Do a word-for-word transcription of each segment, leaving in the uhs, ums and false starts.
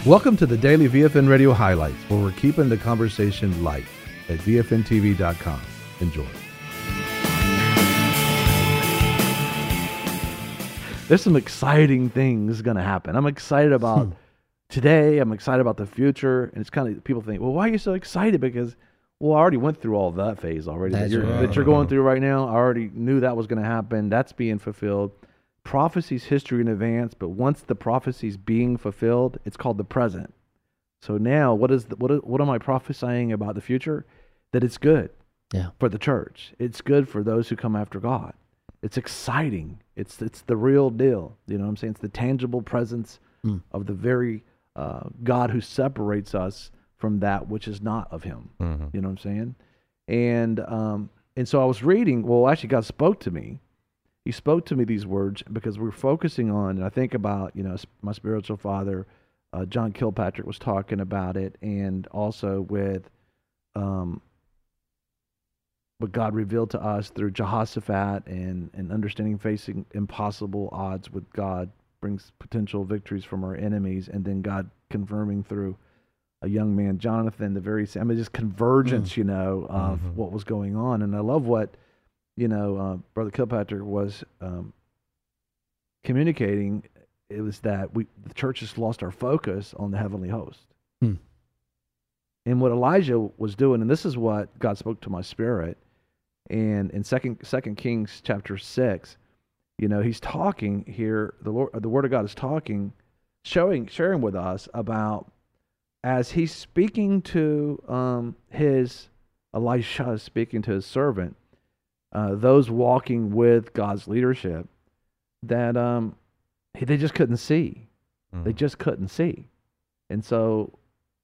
Welcome to the Daily V F N Radio Highlights, where we're keeping the conversation light at V F N T V dot com. Enjoy. There's some exciting things going to happen. I'm excited about today. I'm excited about the future. And it's kind of, people think, well, why are you so excited? Because, well, I already went through all that phase already that you're, right. that you're going through right now. I already knew that was going to happen. That's being fulfilled. Prophecy's history in advance, but once the prophecy's being fulfilled, it's called the present. So now, what is the, what what am I prophesying about the future? That it's good Yeah. for the church. It's good for those who come after God. It's exciting. It's it's the real deal. You know what I'm saying? It's the tangible presence Mm. of the very uh, God who separates us from that which is not of Him. Mm-hmm. You know what I'm saying? And um, and so I was reading. Well, actually, God spoke to me. He spoke to me these words because we're focusing on, and I think about, you know, my spiritual father, uh, John Kilpatrick, was talking about it, and also with um, what God revealed to us through Jehoshaphat and, and understanding facing impossible odds with God brings potential victories from our enemies, and then God confirming through a young man, Jonathan, the very same, I mean, just convergence, mm. you know, of mm-hmm. what was going on. And I love what, you know, uh, Brother Kilpatrick was um, communicating. It was that we, the church has lost our focus on the heavenly host. Hmm. And what Elijah was doing, and this is what God spoke to my spirit, and in Second Second Kings chapter six, you know, he's talking here. The Lord, the Word of God is talking, showing, sharing with us about as he's speaking to um, his Elisha is speaking to his servant. Uh, those walking with God's leadership, that um, they just couldn't see. Mm-hmm. They just couldn't see. And so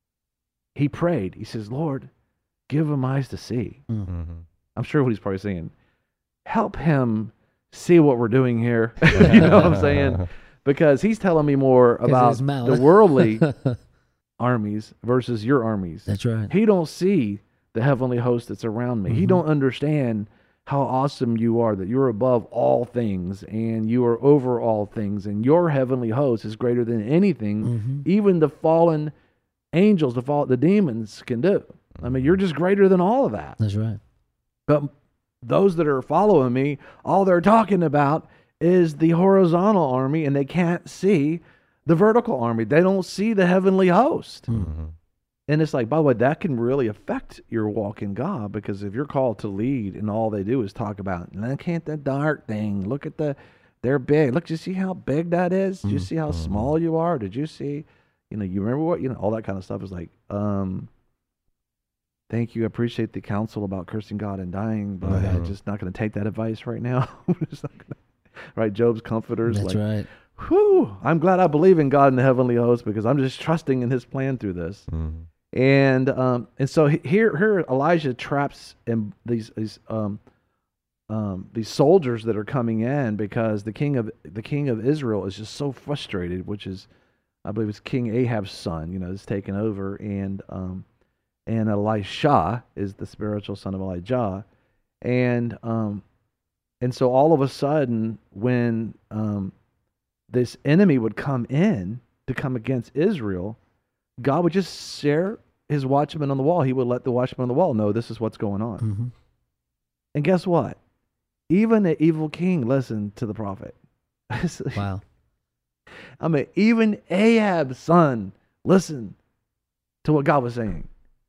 he prayed. He says, Lord, give him eyes to see. Mm-hmm. I'm sure what he's probably saying, help him see what we're doing here. You know what I'm saying? Because he's telling me more about the worldly armies versus your armies. That's right. He don't see the heavenly host that's around me. Mm-hmm. He don't understand how awesome you are, that you're above all things and you are over all things, and your heavenly host is greater than anything, mm-hmm. even the fallen angels, the fall, the demons can do. I mean, you're just greater than all of that. That's right. But those that are following me, all they're talking about is the horizontal army, and they can't see the vertical army. They don't see the heavenly host. Mm-hmm. And it's like, by the way, that can really affect your walk in God, because if you're called to lead and all they do is talk about, look at the dark thing, look at the, they're big. Look, did you see how big that is? Did you see how mm-hmm. small you are? Did you see, you know, you remember what, you know, all that kind of stuff is like, um, thank you. I appreciate the counsel about cursing God and dying, but mm-hmm. I'm just not going to take that advice right now. I'm just not gonna, right? Job's comforters. That's like, right. Whew, I'm glad I believe in God and the heavenly host, because I'm just trusting in his plan through this. Mm-hmm. And um, and so here here Elijah traps in these these um, um, these soldiers that are coming in, because the king of the king of Israel is just so frustrated, which is, I believe it's King Ahab's son, you know, is taken over, and um, and Elisha is the spiritual son of Elijah, and um, and so all of a sudden, when um, this enemy would come in to come against Israel, God would just share his watchman on the wall. He would let the watchman on the wall know this is what's going on. Mm-hmm. And guess what? Even an evil king listened to the prophet. Wow. I mean, even Ahab's son listened to what God was saying.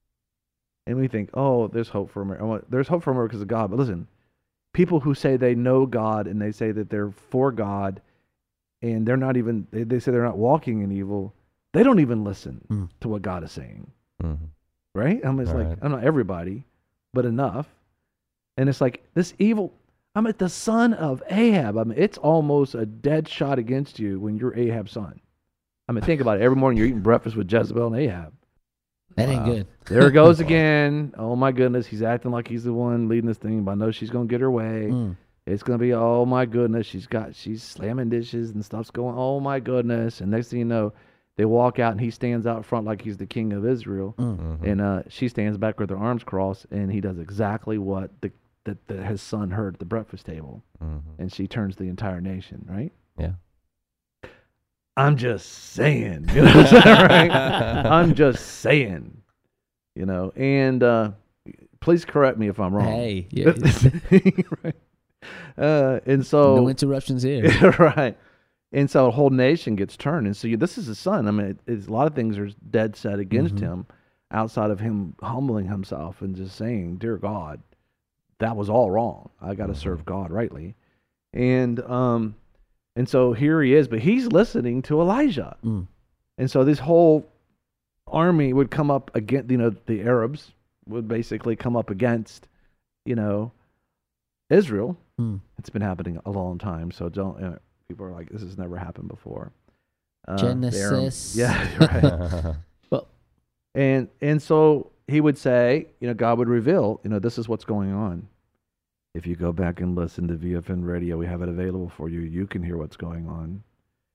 And we think, oh, there's hope for America. There's hope for America because of God. But listen, people who say they know God and they say that they're for God, and they're not even, they, they say they're not walking in evil, they don't even listen mm. to what God is saying, mm-hmm. right? I mean, it's right. like, I don't know everybody, but enough. And it's like this evil, I mean, the son of Ahab, I mean, it's almost a dead shot against you when you're Ahab's son. I mean, think about it. Every morning you're eating breakfast with Jezebel and Ahab. That wow. ain't good. There it goes again. Oh, my goodness. He's acting like he's the one leading this thing, but I know she's going to get her way. Mm. It's going to be, oh, my goodness. She's got, she's slamming dishes and stuff's going, oh, my goodness. And next thing you know, they walk out and he stands out front like he's the king of Israel. Mm-hmm. And uh, she stands back with her arms crossed, and he does exactly what the, the, the his son heard at the breakfast table. Mm-hmm. And she turns the entire nation, right? Yeah. I'm just saying, you know what I'm saying, right? I'm just saying, you know, and uh, please correct me if I'm wrong. Hey, yeah, right. Uh, and so no interruptions here. right. And so a whole nation gets turned. And so you, this is his son. I mean, it, it's, a lot of things are dead set against Mhm. him outside of him humbling himself and just saying, dear God, that was all wrong. I got to serve God rightly. And, um, and so here he is, but he's listening to Elijah. Mm. And so this whole army would come up against, you know, the Arabs would basically come up against, you know, Israel. Mm. It's been happening a long time. So don't, you know, people are like, this has never happened before. Uh, the Aram- Genesis. Yeah, right. Well, and, and so he would say, you know, God would reveal, you know, this is what's going on. If you go back and listen to V F N radio, we have it available for you. You can hear what's going on.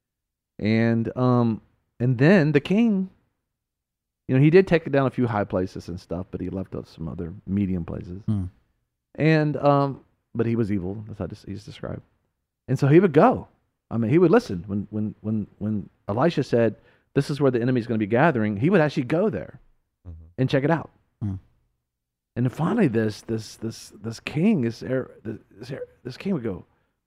And um, and then the king, you know, he did take it down a few high places and stuff, but he left us some other medium places. Mm. And um, but he was evil. That's how he's described. And so he would go. I mean, he would listen when when when when Elisha said, "This is where the enemy's going to be gathering." He would actually go there mm-hmm. and check it out. Mm. And then finally, this this this this king, this this this king would go,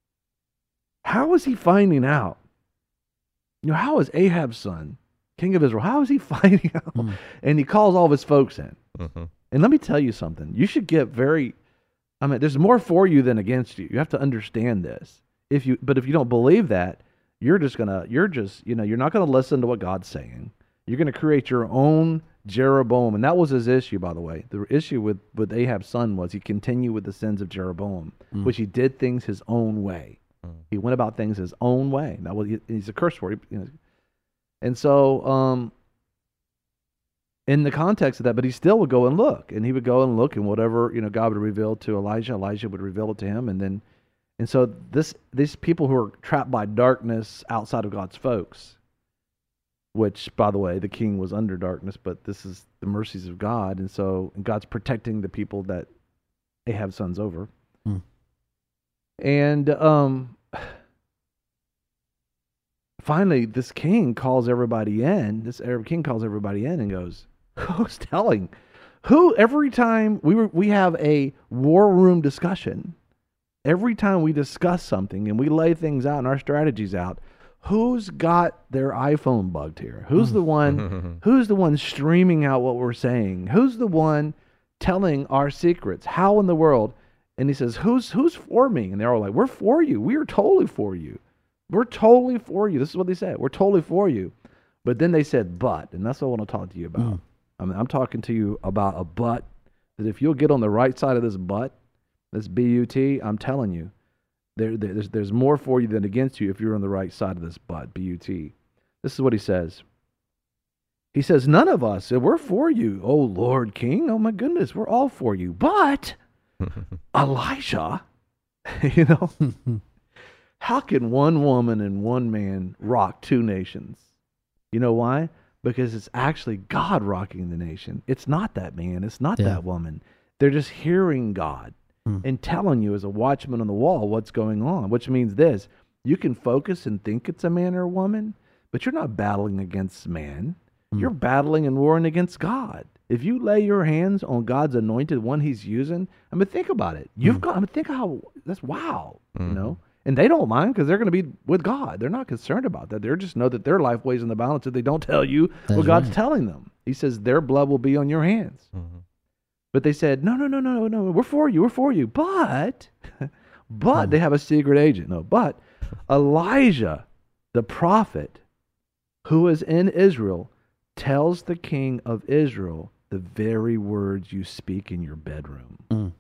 how is he finding out? You know, how is Ahab's son, king of Israel, how is he finding out? Mm. And he calls all of his folks in. Mm-hmm. And let me tell you something. You should get very, I mean, there's more for you than against you. You have to understand this. If you, but if you don't believe that, you're just gonna, you're just, you know, you're not gonna listen to what God's saying. You're gonna create your own Jeroboam, and that was his issue, by the way. The issue with, with Ahab's son was he continued with the sins of Jeroboam, mm. which he did things his own way. Mm. He went about things his own way. That was he's a curse word, you know. And so, um, in the context of that, but he still would go and look, and he would go and look, and whatever you know God would reveal to Elijah, Elijah would reveal it to him, and then, and so this these people who are trapped by darkness outside of God's folks. Which, by the way, the king was under darkness, but this is the mercies of God. And so and God's protecting the people that Ahab's son's over. Mm. And um, finally, this king calls everybody in. This Arab king calls everybody in and goes, who's telling? Who, every time we were, we have a war room discussion, every time we discuss something and we lay things out and our strategies out, who's got their iPhone bugged here? Who's the one who's the one streaming out what we're saying? Who's the one telling our secrets? How in the world? And he says, Who's who's for me? And they're all like, we're for you. We are totally for you. We're totally for you. This is what they said. We're totally for you. But then they said, but, and that's what I want to talk to you about. Mm. I mean, I'm talking to you about a but, that if you'll get on the right side of this but, this B U T, I'm telling you, There, there's, there's more for you than against you if you're on the right side of this butt, B U T. This is what he says. He says, none of us, we're for you, oh Lord King. Oh my goodness, we're all for you. But Elijah, you know, how can one woman and one man rock two nations? You know why? Because it's actually God rocking the nation. It's not that man. It's not yeah. that woman. They're just hearing God. And telling you as a watchman on the wall what's going on, which means this: you can focus and think it's a man or a woman, but you're not battling against man. Mm. You're battling and warring against God. If you lay your hands on God's anointed one He's using, I mean, think about it. You've mm. got. I mean, think how that's wow. Mm. You know, and they don't mind because they're going to be with God. They're not concerned about that. They just know that their life weighs in the balance if they don't tell you that's what God's right. telling them. He says their blood will be on your hands. Mm-hmm. But they said, no, no, no, no, no, we're for you, we're for you. But, but hmm. they have a secret agent. No, but Elijah, the prophet, who is in Israel, tells the king of Israel the very words you speak in your bedroom. Mm.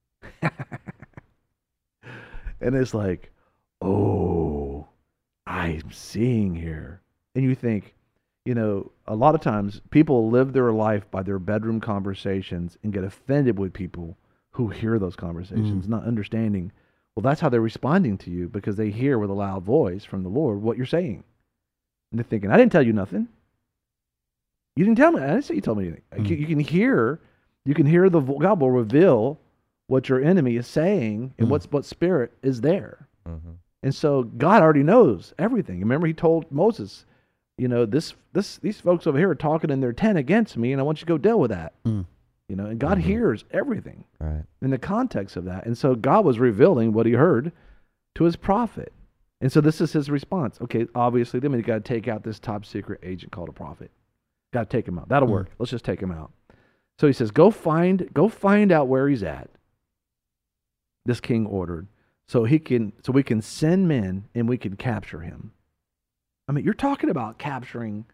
And it's like, oh, I'm seeing here. And you think, you know, a lot of times people live their life by their bedroom conversations and get offended with people who hear those conversations, mm. not understanding, well, that's how they're responding to you because they hear with a loud voice from the Lord what you're saying. And they're thinking, I didn't tell you nothing. You didn't tell me. I didn't say you told me anything. Mm. You can hear, you can hear the, God will reveal what your enemy is saying and mm. what's, what spirit is there. Mm-hmm. And so God already knows everything. Remember, he told Moses, you know, this, this, these folks over here are talking in their tent against me, and I want you to go deal with that. Mm. You know, and God Mhm. hears everything Right. in the context of that. And so God was revealing what he heard to his prophet. And so this is his response. Okay, obviously, then we got to take out this top secret agent called a prophet. Got to take him out. That'll Mm. work. Let's just take him out. So he says, go find, go find out where he's at. This king ordered. So he can, so we can send men and we can capture him. I mean, you're talking about capturing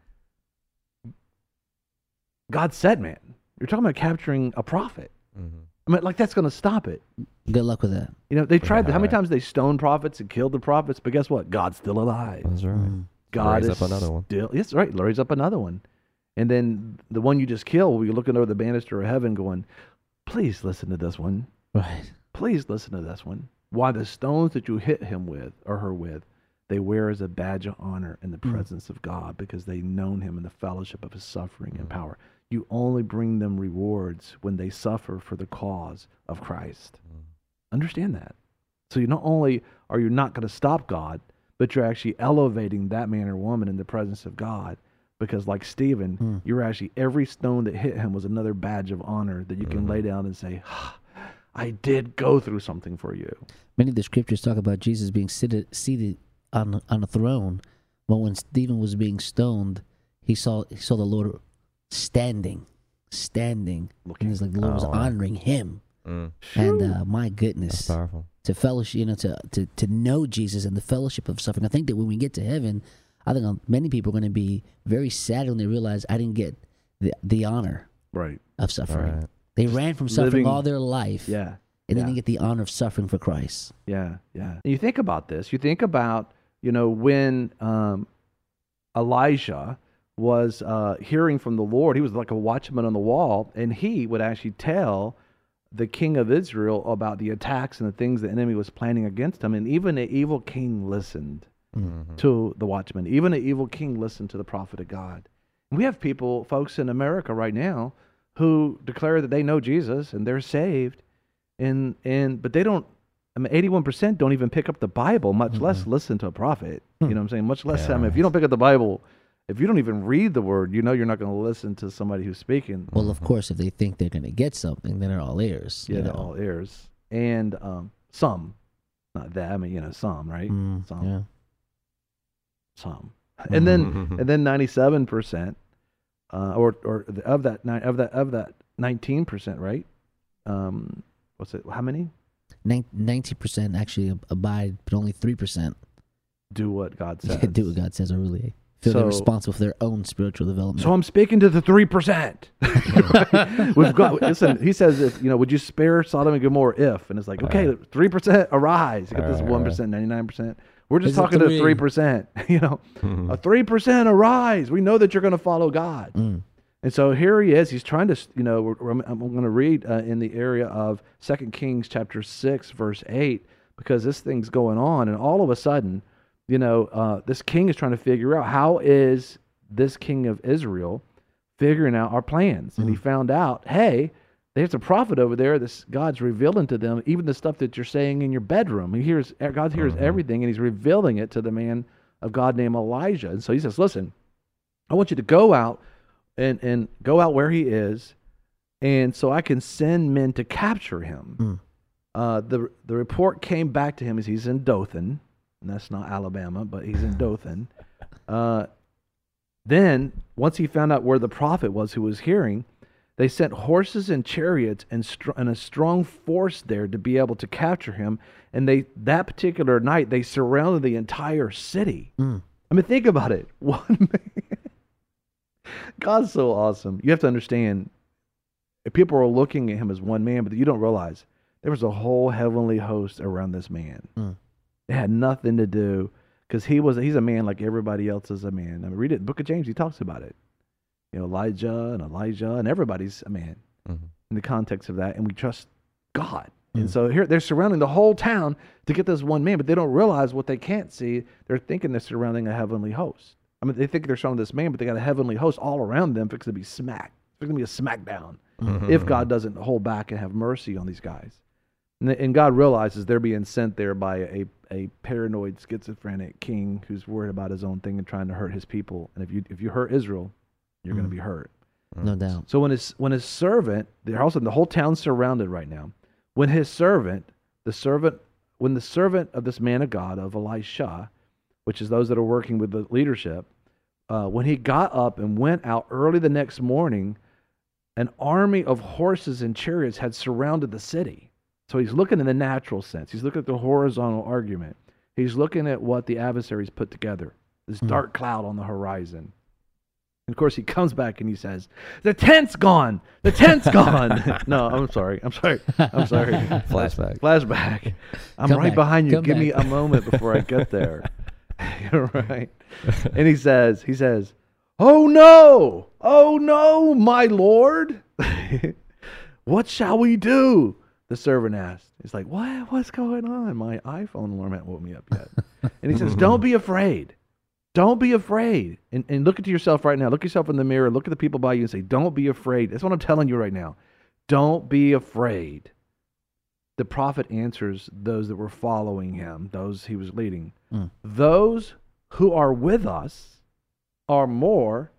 God said man. You're talking about capturing a prophet. Mm-hmm. I mean, like that's going to stop it. Good luck with that. You know, they tried. Yeah, how many right. times they stoned prophets and killed the prophets? But guess what? God's still alive. That's right. Mm. God Raise is up another one. still. Yes, right. Raise up another one, and then the one you just killed, you're looking over the banister of heaven, going, "Please listen to this one. Right. Please listen to this one. Why the stones that you hit him with or her with, they wear as a badge of honor in the Mm. presence of God because they've known him in the fellowship of his suffering and Mm. power. You only bring them rewards when they suffer for the cause of Christ. Mm. Understand that. So you not only are you not going to stop God, but you're actually elevating that man or woman in the presence of God because like Stephen, Mm. you're actually, every stone that hit him was another badge of honor that you can Mhm. lay down and say, ah, I did go through something for you. Many of the scriptures talk about Jesus being seated seated on on a throne, but when Stephen was being stoned, he saw he saw the Lord standing, standing, Looking. and it's like the Lord was Oh, wow. honoring him. Mm. And uh, my That's goodness, powerful. to fellowship, you know, to, to to know Jesus and the fellowship of suffering. I think that when we get to heaven, I think um, many people are going to be very sad when they realize I didn't get the the honor Right. of All suffering. right. They ran from suffering living- all their life, Yeah. and yeah. then they get the honor of suffering for Christ. Yeah, yeah. And you think about this. You think about, you know, when um, Elijah was uh, hearing from the Lord, he was like a watchman on the wall, and he would actually tell the king of Israel about the attacks and the things the enemy was planning against him. And even the evil king listened Mhm. to the watchman. Even the evil king listened to the prophet of God. And we have people, folks in America right now, who declare that they know Jesus and they're saved, and and but they don't. I mean, eighty-one percent don't even pick up the Bible, much less listen to a prophet. You know what I'm saying? Much less. I mean, if you don't pick up the Bible, if you don't even read the word, you know you're not going to listen to somebody who's speaking. Well, of course, if they think they're going to get something, then they're all ears. Yeah, you they're know? all ears, and um, some, not that. I mean, you know, some, right? Mm, Some, yeah. some, and then and then ninety-seven percent, uh, or or the- of that nine of that of that nineteen percent, right? Um, what's it? How many Ninety percent actually ab- abide, but only three percent do what God says? do what God says, or really feel they're So- responsible for their own spiritual development. So I'm speaking to the three percent. We've got. Listen, he says, if you know, would you spare Sodom and Gomorrah if? And it's like, okay, Right. three percent arise. You got Right, this right, one percent, ninety nine percent. We're just It's a talking to three. three percent. You know, a three percent arise. We know that you're going to follow God. Mm. And so here he is. He's trying to, you know, we're, we're- I'm going to read uh, in the area of Second Kings chapter six, verse eight, because this thing's going on. And all of a sudden, you know, uh, this king is trying to figure out how is this king of Israel figuring out our plans. And he found out, hey, there's a prophet over there. This God's revealing to them even the stuff that you're saying in your bedroom. He hears, God hears Mhm. everything, and he's revealing it to the man of God named Elijah. And so he says, listen, I want you to go out and, and go out where he is, and so I can send men to capture him. Mm. Uh, the the report came back to him as he's in Dothan, and that's not Alabama, but he's in Dothan. Uh, then, once he found out where the prophet was who was hearing, they sent horses and chariots and, str- and a strong force there to be able to capture him. And they that particular night, they surrounded the entire city. Mm. I mean, think about it. One man. God's so awesome. You have to understand, if people are looking at him as one man, but you don't realize there was a whole heavenly host around this man. Mm. It had nothing to do, because he was he's a man like everybody else is a man. I mean, read it in the book of James. He talks about it. You know, Elijah and Elijah and everybody's a man Mhm. in the context of that, and we trust God. Mm. And so here they're surrounding the whole town to get this one man, but they don't realize what they can't see. They're thinking they're surrounding a heavenly host. I mean, they think they're surrounding this man, but they got a heavenly host all around them, fixing to be smacked. It's going to be a smackdown Mhm. if God doesn't hold back and have mercy on these guys. And, the, and God realizes they're being sent there by a, a paranoid, schizophrenic king who's worried about his own thing and trying to hurt his people. And if you if you hurt Israel, you're mm. going to be hurt. No doubt. So when his when his servant, they're also the whole town's surrounded right now. When his servant, the servant, when the servant of this man of God, of Elisha, which is those that are working with the leadership, uh, when he got up and went out early the next morning, an army of horses and chariots had surrounded the city. So he's looking in the natural sense. He's looking at the horizontal argument. He's looking at what the adversaries put together, this mm. dark cloud on the horizon. And of course, he comes back and he says, the tent's gone. The tent's gone. No, I'm sorry. I'm sorry. I'm sorry. Flashback. Flashback. I'm Come right back. behind you. Come Give back. me a moment before I get there. You're right. And he says, he says, oh no, oh no, my Lord. What shall we do? The servant asked. He's like, what? What's going on? My iPhone alarm hasn't woke me up yet. And he says, don't be afraid. Don't be afraid. And, and look at yourself right now. Look yourself in the mirror. Look at the people by you and say, don't be afraid. That's what I'm telling you right now. Don't be afraid. The prophet answers those that were following him, those he was leading. Mm. Those who are with us are more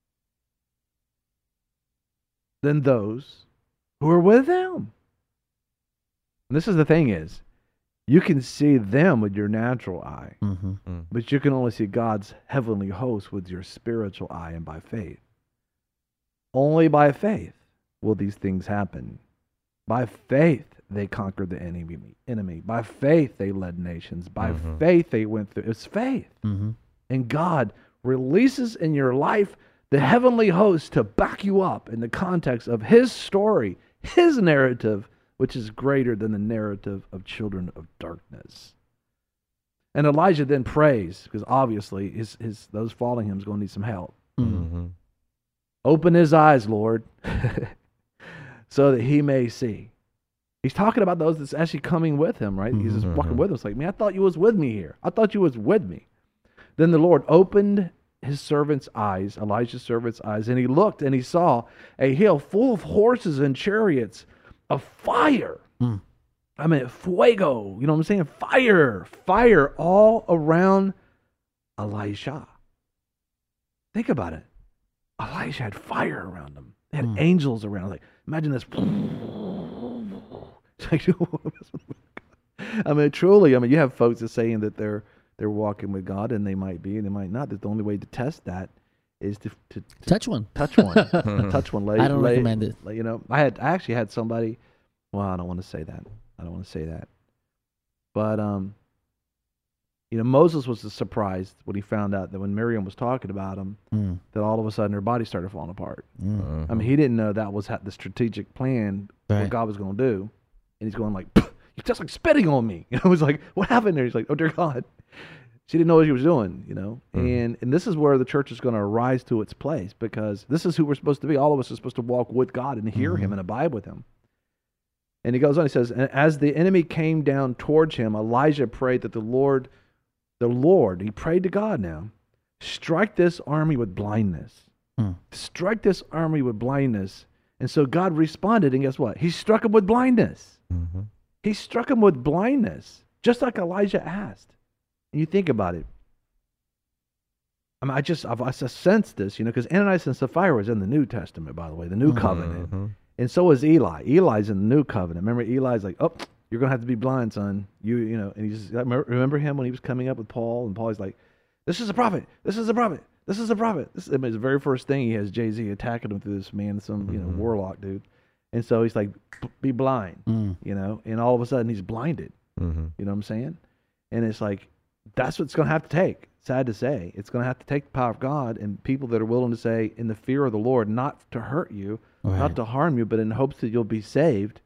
than those who are with them. And this is the thing is, you can see them with your natural eye, mm-hmm. Mm. but you can only see God's heavenly host with your spiritual eye and by faith. Only by faith will these things happen. By faith, they conquered the enemy. enemy. By faith, they led nations. By mm-hmm. faith, they went through. It's faith. Mm-hmm. And God releases in your life the heavenly host to back you up in the context of his story, his narrative, which is greater than the narrative of children of darkness. And Elijah then prays, because obviously his, his those following him is going to need some help. Mm-hmm. Open his eyes, Lord, so that he may see. He's talking about those that's actually coming with him, right? He's just Mm-hmm. walking with us like, man, I thought you was with me here. I thought you was with me. Then the Lord opened his servant's eyes, Elijah's servant's eyes, and he looked and he saw a hill full of horses and chariots of fire. Mm. I mean, fuego, you know what I'm saying? Fire, fire all around Elisha. Think about it. Elisha had fire around him. They had Mm. angels around. Like, imagine this. It's like, I mean, truly, I mean, you have folks that saying that they're they're walking with God, and they might be, and they might not. That the only way to test that is to, to, to Touch one. touch one, touch one. Lay, I don't lay, recommend it. lay- You know, I had I actually had somebody. Well, I don't want to say that. I don't want to say that. But um, you know, Moses was surprised when he found out that when Miriam was talking about him, Mm. that all of a sudden her body started falling apart. Mm. I mean, he didn't know that was ha- the strategic plan Right. what God was going to do, and he's going like, "You're just like spitting on me." You know, it was like, "What happened there?" He's like, "Oh dear God." She didn't know what she was doing, you know. Mm. And and this is where the church is going to rise to its place, because this is who we're supposed to be. All of us are supposed to walk with God and hear Mhm. him and abide with him. And he goes on, he says, "And as the enemy came down towards him, Elijah prayed that the Lord, the Lord, he prayed to God now, strike this army with blindness. Mm. Strike this army with blindness." And so God responded, and guess what? He struck him with blindness. Mm-hmm. He struck him with blindness, just like Elijah asked. And you think about it. I mean, I just, I've, I just sensed this, you know, because Ananias and Sapphira was in the New Testament, by the way, the New Mhm. Covenant. Mm-hmm. And so is Eli. Eli's in the New Covenant. Remember, Eli's like, "Oh, you're going to have to be blind, son." You, you know, and he just, remember, remember him when he was coming up with Paul, and Paul's like, "This is a prophet. This is a prophet. This is a prophet." This is, I mean, the very first thing he has Jay-Z attacking him through this man, some, you know, Mhm. warlock dude. And so he's like, "B- be blind, Mm. you know, and all of a sudden he's blinded. Mm-hmm. You know what I'm saying? And it's like, that's what it's going to have to take. Sad to say. It's going to have to take the power of God and people that are willing to say, in the fear of the Lord, not to hurt you, Right. not to harm you, but in hopes that you'll be saved.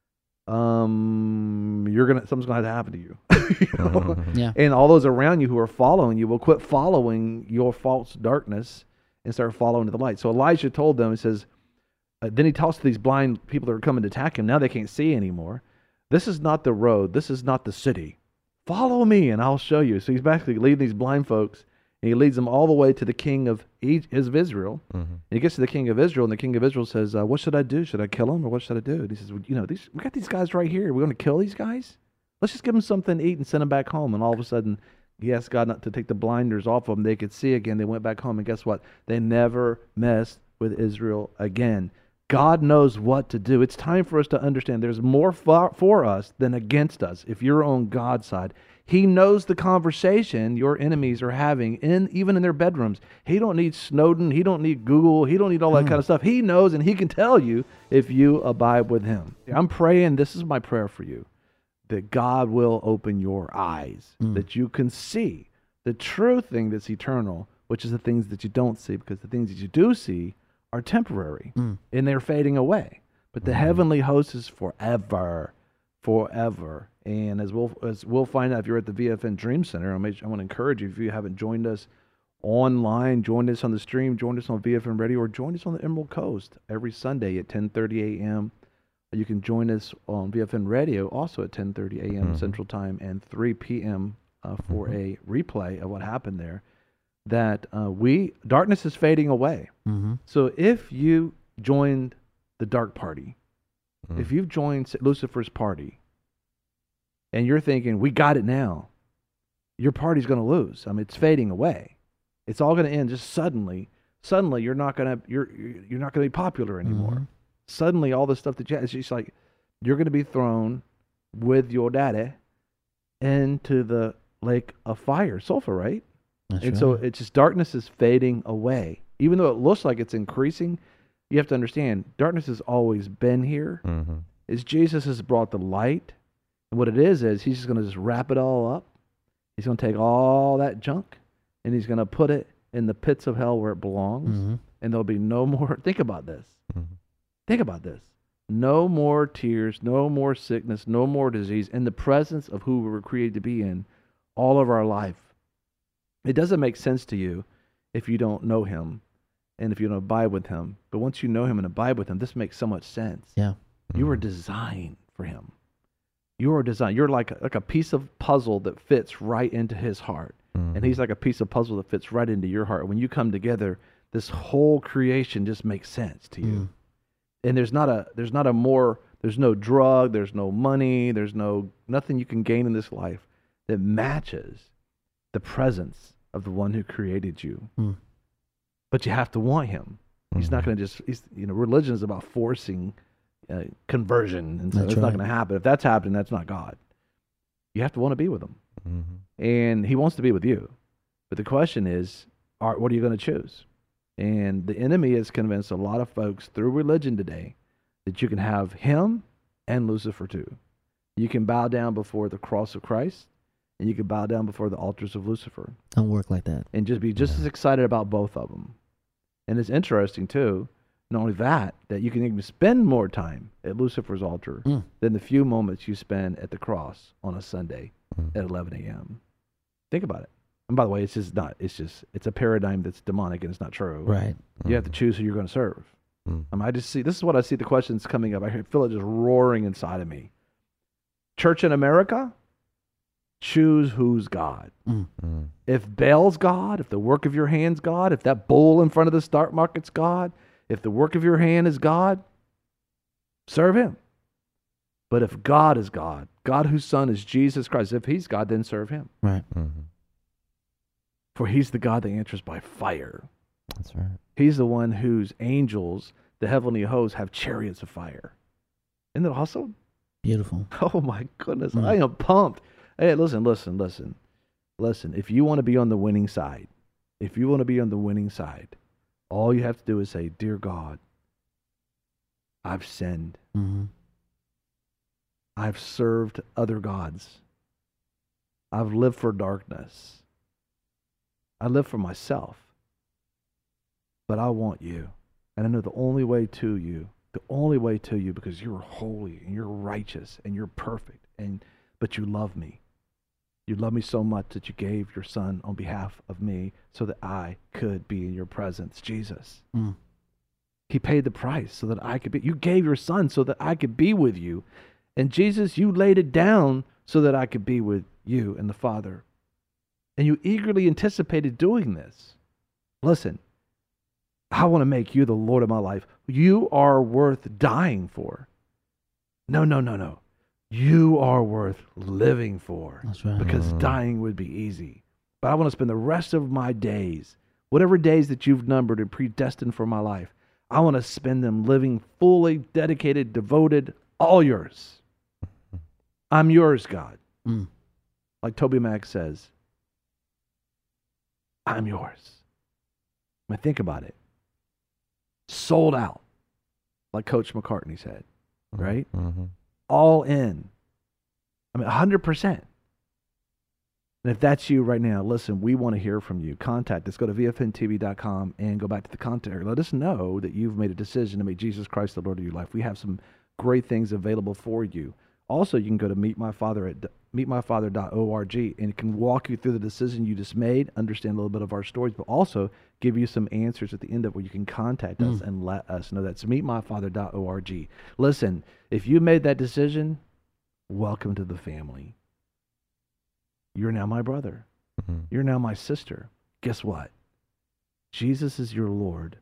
Um, you're gonna something's gonna have to happen to you. You know? Mhm. Yeah. And all those around you who are following you will quit following your false darkness and start following the light. So Elijah told them, he says, uh, then he talks to these blind people that are coming to attack him. Now they can't see anymore. This is not the road. This is not the city. Follow me and I'll show you. So he's basically leading these blind folks And he leads them all the way to the king of, E- of Israel. Mm-hmm. And he gets to the king of Israel, and the king of Israel says, uh, what should I do? Should I kill him, or what should I do? And he says, well, you know, these, we got these guys right here. We're going to kill these guys? Let's just give them something to eat and send them back home. And all of a sudden, he asked God not to take the blinders off of them. They could see again. They went back home, and guess what? They never messed with Israel again. God knows what to do. It's time for us to understand there's more for, for us than against us if you're on God's side. He knows the conversation your enemies are having, in even in their bedrooms. He don't need Snowden. He don't need Google. He don't need all that Mm. kind of stuff. He knows, and he can tell you if you abide with him. I'm praying, this is my prayer for you, that God will open your eyes, Mm. that you can see the true thing that's eternal, which is the things that you don't see, because the things that you do see are temporary Mm. and they're fading away. But the heavenly host is forever, forever. And as we'll as we'll find out if you're at the V F N Dream Center, I, may, I want to encourage you, if you haven't joined us online, join us on the stream, join us on V F N Radio, or join us on the Emerald Coast every Sunday at ten thirty a.m. You can join us on V F N Radio also at ten thirty a.m. Mhm. Central Time and three p.m. Uh, for a replay of what happened there. That uh, we darkness is fading away. Mm-hmm. So if you joined the dark party, Mm. if you've joined Lucifer's party, and you're thinking, we got it now, your party's going to lose. I mean, it's fading away. It's all going to end just suddenly. Suddenly, you're not going to you're you're not going to be popular anymore. Mm-hmm. Suddenly, all the stuff that you, it's just like you're going to be thrown with your daddy into the lake of fire, sulfur, right? That's and right. so it's just darkness is fading away. Even though it looks like it's increasing, you have to understand darkness has always been here. Mhm. It's Jesus has brought the light. And what it is is he's just going to just wrap it all up. He's going to take all that junk and he's going to put it in the pits of hell where it belongs. Mhm. And there'll be no more. Think about this. Mhm. Think about this. No more tears, no more sickness, no more disease in the presence of who we were created to be in all of our life. It doesn't make sense to you if you don't know him and if you don't abide with him. But once you know him and abide with him, this makes so much sense. Yeah. You were Mhm. designed for him. You are designed. You're like a, like a piece of puzzle that fits right into his heart. And he's like a piece of puzzle that fits right into your heart. When you come together, this whole creation just makes sense to you. Mm. And there's not a there's not a more there's no drug, there's no money, there's no nothing you can gain in this life that matches the presence of the one who created you. Mm. But you have to want him. He's not Mhm. going to just he's, you know, religion is about forcing uh, conversion, and so That's it's not right. going to happen. If that's happening, that's not God. You have to want to be with him. Mhm. And he wants to be with you. But the question is, are, what are you going to choose? And the enemy has convinced a lot of folks through religion today that you can have him and Lucifer too. You can bow down before the cross of Christ, and you can bow down before the altars of Lucifer, Don't work like that. and just be just Yeah. as excited about both of them. And it's interesting too, not only that, that you can even spend more time at Lucifer's altar Mm. than the few moments you spend at the cross on a Sunday Mhm. at eleven a.m. Think about it. And by the way, it's just not. It's just it's a paradigm that's demonic and it's not true. Right. You have to Mhm. choose who you're going to serve. Mhm. I mean, I just see this is what I see the questions coming up. I feel it just roaring inside of me. Church in America, choose who's God. Mm. Mhm. If Baal's God, if the work of your hand's God, if that bull in front of the stock market's God, if the work of your hand is God, serve him. But if God is God, God whose son is Jesus Christ, if he's God, then serve him. Right. Mhm. For he's the God that answers by fire. That's right. He's the one whose angels, the heavenly hosts, have chariots of fire. Isn't that awesome? Beautiful. Oh my goodness. Mm. I am pumped. Hey, listen, listen, listen. Listen, if you want to be on the winning side, if you want to be on the winning side, all you have to do is say, Dear God, I've sinned. Mm-hmm. I've served other gods. I've lived for darkness. I live for myself. But I want you. And I know the only way to you, the only way to you, because you're holy and you're righteous and you're perfect, and but you love me. You love me so much that you gave your son on behalf of me so that I could be in your presence, Jesus. Mm. He paid the price so that I could be. You gave your son so that I could be with you. And Jesus, you laid it down so that I could be with you and the Father. and you eagerly anticipated doing this. Listen, I want to make you the Lord of my life. You are worth dying for. No, no, no, no. You are worth living for. That's right. Because dying would be easy. But I want to spend the rest of my days, whatever days that you've numbered and predestined for my life, I want to spend them living fully, dedicated, devoted, all yours. I'm yours, God. Mm. Like Toby Mac says, I'm yours. I mean, think about it. Sold out, like Coach McCartney said, right? Mm-hmm. All in. I mean, one hundred percent. And if that's you right now, listen, we want to hear from you. Contact us. Go to V F N T V dot com and go back to the contact area. Let us know that you've made a decision to make Jesus Christ the Lord of your life. We have some great things available for you. Also, you can go to Meet My Father at meet my father dot org, and it can walk you through the decision you just made, understand a little bit of our stories, but also give you some answers at the end of where you can contact us Mm. and let us know. That's meet my father dot org. Listen, if you made that decision, welcome to the family. You're now my brother. Mm-hmm. You're now my sister. Guess what? Jesus is your Lord,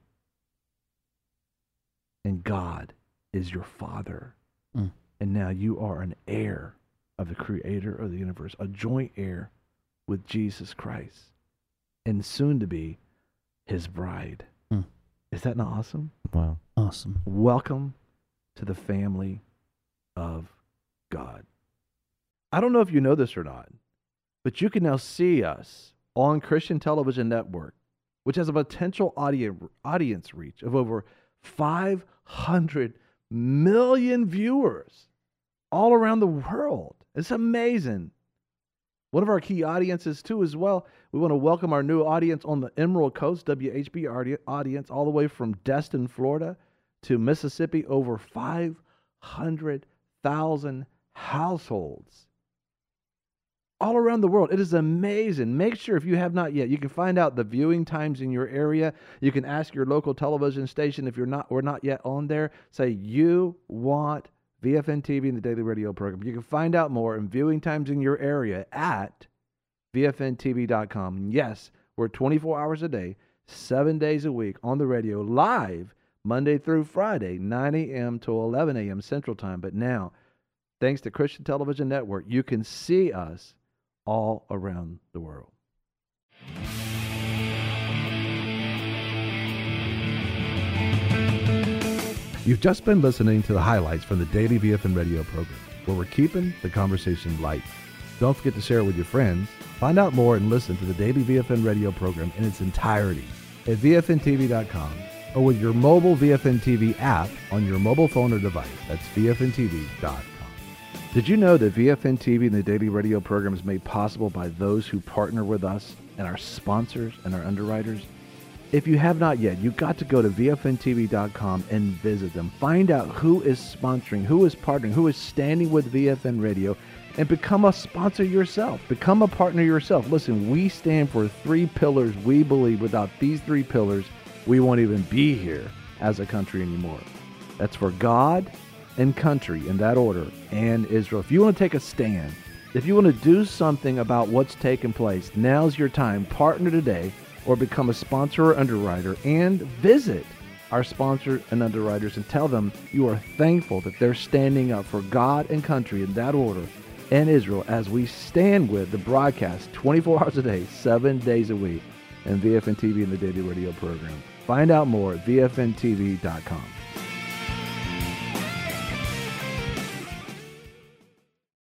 and God is your Father. Mm. And now you are an heir of the Creator of the universe, a joint heir with Jesus Christ, and soon to be his bride. Mm. Is that not awesome? Wow. Awesome. Welcome to the family of God. I don't know if you know this or not, but you can now see us on Christian Television Network, which has a potential audience audience reach of over five hundred million viewers all around the world. It's amazing. One of our key audiences, too, as well. We want to welcome our new audience on the Emerald Coast, W H B audience, all the way from Destin, Florida to Mississippi, over five hundred thousand households all around the world. It is amazing. Make sure, if you have not yet, you can find out the viewing times in your area. You can ask your local television station if you're not or not yet on there. Say you want V F N T V and the Daily Radio program. You can find out more and viewing times in your area at V F N T V dot com. Yes, we're twenty-four hours a day, seven days a week on the radio, live Monday through Friday, nine a.m. to eleven a.m. Central Time. But now, thanks to Christian Television Network, you can see us all around the world. You've just been listening to the highlights from the Daily V F N Radio program, where we're keeping the conversation light. Don't forget to share it with your friends. Find out more and listen to the Daily V F N Radio program in its entirety at V F N T V dot com or with your mobile V F N T V app on your mobile phone or device. That's V F N T V dot com. Did you know that V F N T V and the Daily Radio program is made possible by those who partner with us and our sponsors and our underwriters? If you have not yet, you've got to go to V F N T V dot com and visit them. Find out who is sponsoring, who is partnering, who is standing with V F N Radio, and become a sponsor yourself. Become a partner yourself. Listen, we stand for three pillars. We believe without these three pillars, we won't even be here as a country anymore. That's for God and country, in that order, and Israel. If you want to take a stand, if you want to do something about what's taking place, now's your time. Partner today or become a sponsor or underwriter, and visit our sponsors and underwriters and tell them you are thankful that they're standing up for God and country in that order and Israel as we stand with the broadcast twenty-four hours a day, seven days a week, and V F N T V and the Daily Radio program. Find out more at V F N T V dot com.